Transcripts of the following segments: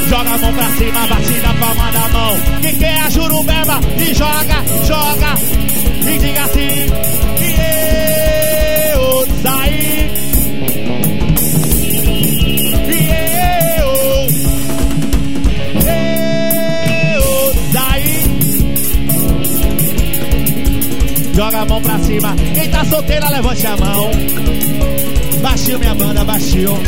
Joga a mão pra cima, bate na palma da mão. Quem quer a jurubeba e joga, joga. E diga assim: e eu saí. E eu saí. Joga a mão pra cima. Quem tá solteira, levante a mão. Baixinho, minha banda, baixinho.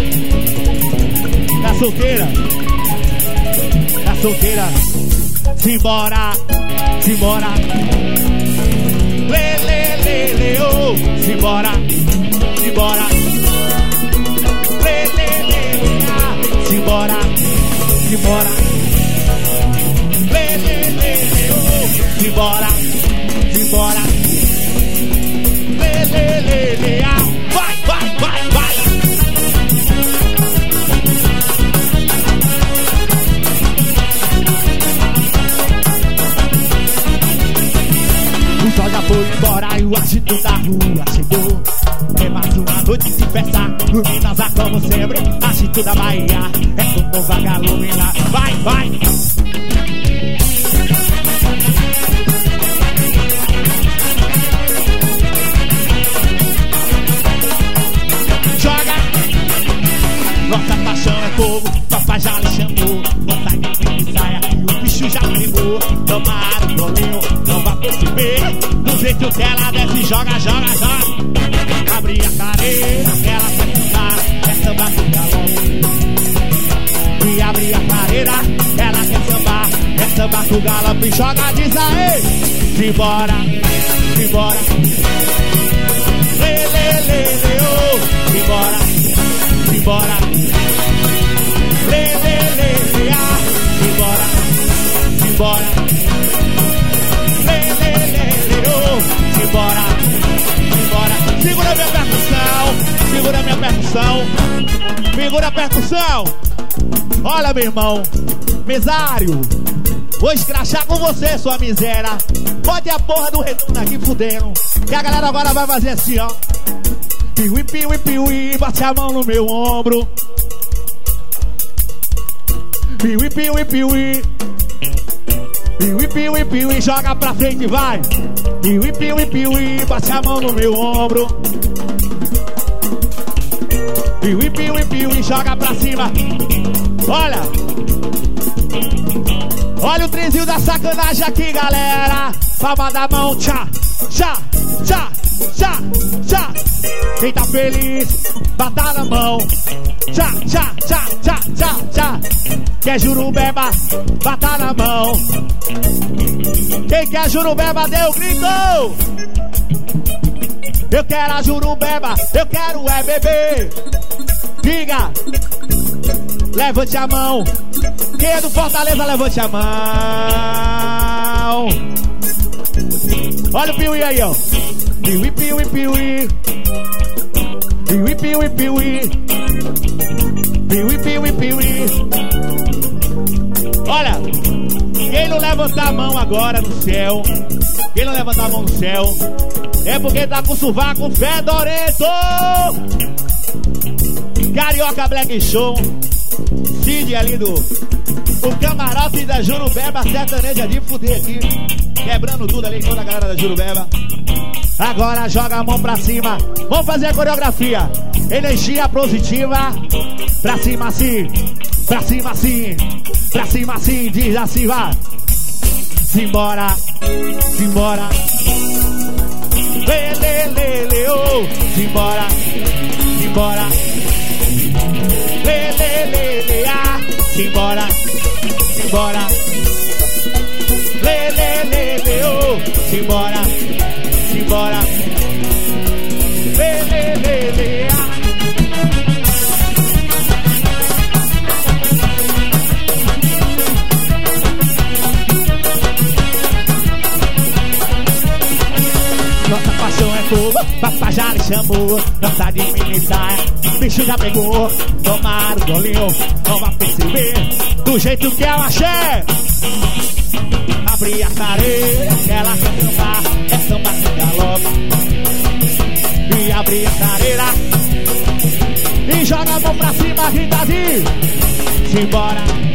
Tá solteira? Tá solteira? Simbora, simbora. Lê, lê, lê, lê, oh. Simbora, simbora. Lê, lê, lê, lê, ah. Simbora, simbora. Lê, lê, lê, lê, oh. Simbora, simbora. Lê, lê, lê, lê, ah. Vai, vai, vai, vai. O sol já foi embora e o agito da rua chegou. É mais uma noite de festa, luminosa como sempre. Agito da Bahia, é como vagalume lá. Vai, vai. Joga. Nossa paixão é fogo, papai já lhe chamou. Não sai nem de saia que o bicho já pegou. Tomara o golinho, não vai perceber. Do jeito que ela desce, joga, joga, joga. Abre a careira, ela quer cantar, é samba com galope. E abre a careira, ela quer sambar, é samba com galope. Joga, diz aí, simbora, simbora. Lê, lê, lê, lê, oh. Simbora, simbora. Lê, lê, lê, lê, ah. Simbora, simbora. Lê, lê, lê, lê, oh. Simbora, simbora. Segura minha percussão, segura minha percussão. Segura a percussão. Olha, meu irmão, mesário, vou escrachar com você, sua miséria. Bote a porra do retorno aqui fudendo. Que a galera agora vai fazer assim, ó. Piuí, piuí, piuí, bate a mão no meu ombro. Piuí, piuí, piuí. Piuí, piuí, piuí, joga pra frente, vai. Piuí, piuí, piuí, bate a mão no meu ombro. Piuí, piuí, piuí, joga pra cima. Olha. Olha o trezinho da sacanagem aqui, galera. Palma da mão, tchá, tchá, tchá, tchá, tchá. Quem tá feliz, bata na mão. Tchá, tchá, tchá, tchá, tchá, tchá. Quer jurubeba, bata na mão. Quem quer jurubeba, dê o grito. Eu quero a jurubeba, eu quero é beber. Diga, levante a mão. Quem é do Fortaleza, levante a mão. Olha o piuí aí, ó. Piuí, piuí, piuí. Piuí, piuí, piuí. Piuí, piuí, piuí. Olha, quem não levantar a mão agora no céu, quem não levantar a mão no céu, é porque tá com sovaco fedorento. Carioca Black Show, Cid ali do o camarote da Jurubeba sertaneja de fuder aqui, quebrando tudo ali, toda a galera da Jurubeba. Agora joga a mão pra cima, vamos fazer a coreografia. Energia positiva, pra cima assim, pra cima assim, pra cima assim, diz assim, vai. Simbora, simbora. Lê, lê, lê, lê, oh. Simbora, simbora. Lê, lê, lê, lê, ah. Simbora, simbora. Lê, lê, lê, lê, oh. Simbora, simbora. Lê, lê, lê, lê, ah. Nossa paixão é fogo, papai já lhe chamou. Dança de mini saia, bicho já pegou. Tomar o golinho, não vai perceber. Do jeito que ela axé. Abri a careira, ela quer sambar. É samba com galope. E abri a careira e joga a mão pra cima, grita assim. Simbora.